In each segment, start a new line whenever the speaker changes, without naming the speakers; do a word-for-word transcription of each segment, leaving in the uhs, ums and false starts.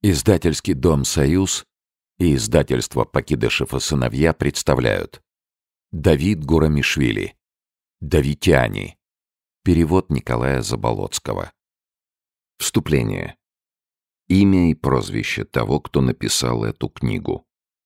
Издательский дом «Союз» и издательство «Покидышев и сыновья» представляют Давид Гурамишвили. Давитяне. Перевод Николая Заболоцкого. Вступление. Имя и прозвище того, кто написал эту книгу.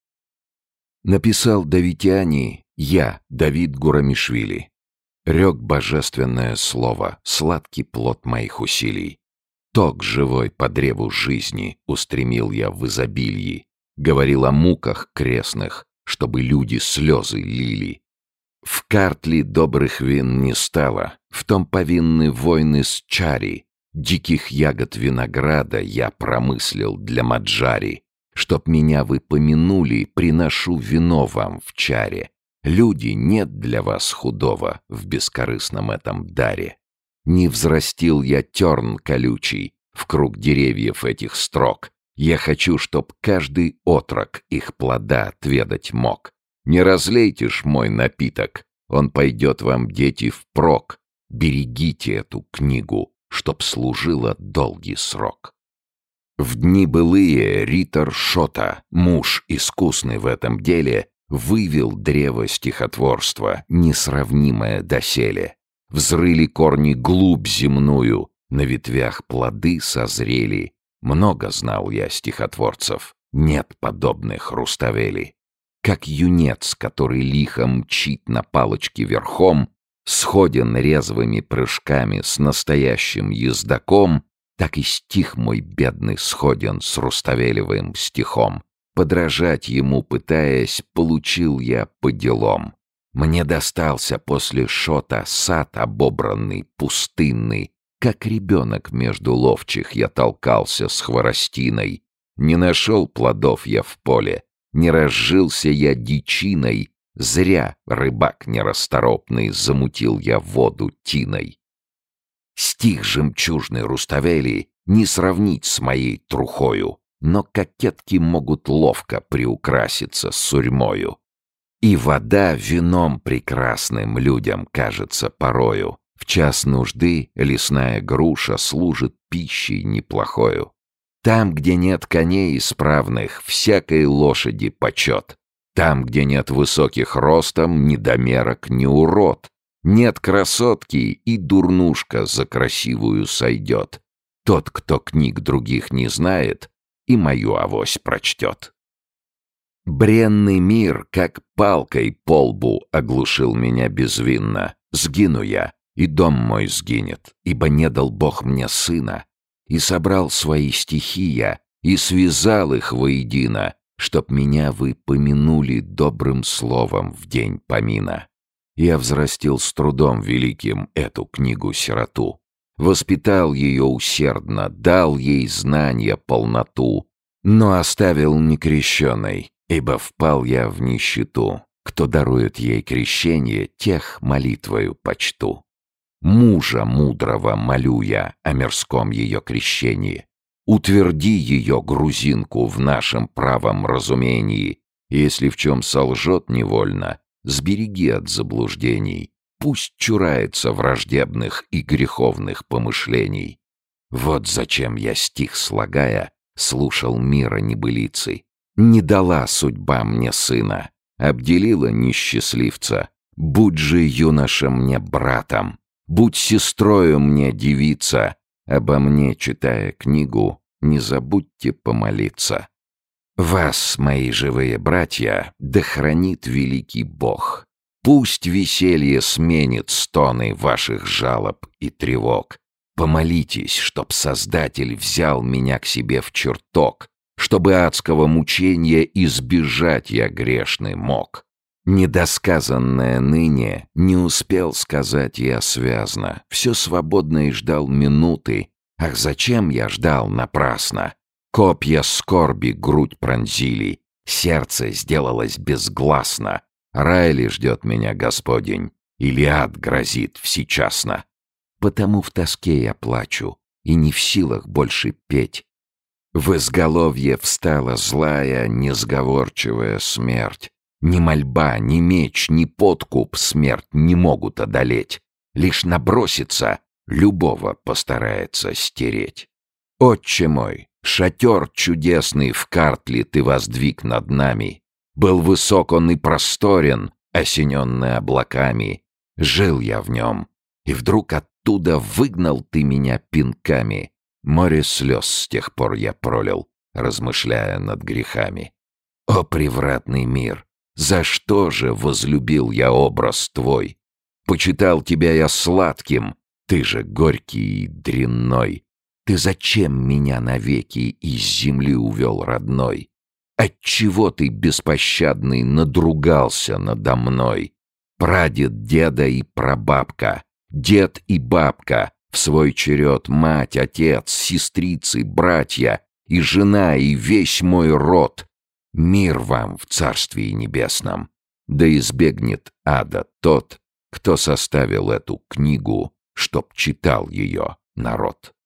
Написал Давитяне я, Давид Гурамишвили. Рёк божественное слово, сладкий плод моих усилий. Ток живой по древу жизни устремил я в изобилии, говорил о муках крестных, чтобы люди слезы лили. В картле добрых вин не стало, в том повинны войны с чари. Диких ягод винограда я промыслил для маджари. Чтоб меня вы помянули, приношу вино вам в чаре. Люди, нет для вас худого в бескорыстном этом даре. Не взрастил я терн колючий в круг деревьев этих строк. Я хочу, чтоб каждый отрок их плода отведать мог. Не разлейте ж мой напиток, он пойдет вам, дети, впрок. Берегите эту книгу, чтоб служила долгий срок. В дни былые Ритор Шота, муж искусный в этом деле, вывел древо стихотворства, несравнимое доселе. Взрыли корни глубь земную, на ветвях плоды созрели. Много знал я стихотворцев, нет подобных Руставели. Как юнец, который лихо мчит на палочке верхом, сходен резвыми прыжками с настоящим ездаком, так и стих мой бедный сходен с Руставелевым стихом. Подражать ему пытаясь, получил я по делам. Мне достался после Шота сад обобранный, пустынный. Как ребенок между ловчих я толкался с хворостиной. Не нашел плодов я в поле, не разжился я дичиной. Зря, рыбак нерасторопный, замутил я воду тиной. Стих жемчужный Руставели не сравнить с моей трухою, но кокетки могут ловко приукраситься сурьмою. И вода вином прекрасным людям кажется порою. В час нужды лесная груша служит пищей неплохою. Там, где нет коней исправных, всякой лошади почет. Там, где нет высоких ростом, недомерок, ни урод. Нет красотки, и дурнушка за красивую сойдет. Тот, кто книг других не знает, и мою авось прочтет. Бренный мир, как палкой по лбу, оглушил меня безвинно. Сгину я, и дом мой сгинет, ибо не дал Бог мне сына. И собрал свои стихи я, и связал их воедино, чтоб меня вы помянули добрым словом в день помина. Я взрастил с трудом великим эту книгу-сироту. Воспитал ее усердно, дал ей знания полноту, но оставил некрещенной, ибо впал я в нищету. Кто дарует ей крещение, тех молитвою почту. Мужа мудрого молю я о мирском ее крещении. Утверди ее, грузинку, в нашем правом разумении. Если в чем солжет невольно, сбереги от заблуждений. Пусть чурается враждебных и греховных помышлений. Вот зачем я стих слагая слушал мира небылицы. Не дала судьба мне сына, обделила несчастливца. Будь же юноша мне братом, будь сестрою мне девица. Обо мне, читая книгу, не забудьте помолиться. Вас, мои живые братья, да хранит великий Бог. Пусть веселье сменит стоны ваших жалоб и тревог. Помолитесь, чтоб Создатель взял меня к себе в чертог, чтобы адского мучения избежать я грешный мог. Недосказанное ныне не успел сказать я связно, все свободно и ждал минуты. Ах, зачем я ждал напрасно? Копья скорби грудь пронзили, сердце сделалось безгласно. Рай ли ждет меня Господень, или ад грозит всечасно? Потому в тоске я плачу, и не в силах больше петь. В изголовье встала злая, несговорчивая смерть. Ни мольба, ни меч, ни подкуп смерть не могут одолеть. Лишь наброситься, любого постарается стереть. Отче мой, Шатер чудесный в Картле ты воздвиг над нами. Был высок он и просторен, осененный облаками. Жил я в нем, и вдруг оттуда выгнал ты меня пинками. Море слез с тех пор я пролил, размышляя над грехами. О, превратный мир! За что же возлюбил я образ твой? Почитал тебя я сладким, ты же горький и дрянной. Ты зачем меня навеки из земли увел родной? Отчего ты, беспощадный, надругался надо мной? Прадед, деда и прабабка, дед и бабка, в свой черед мать, отец, сестрицы, братья и жена, и весь мой род. Мир вам в Царствии Небесном, да избегнет ада тот, кто составил эту книгу, чтоб читал ее народ.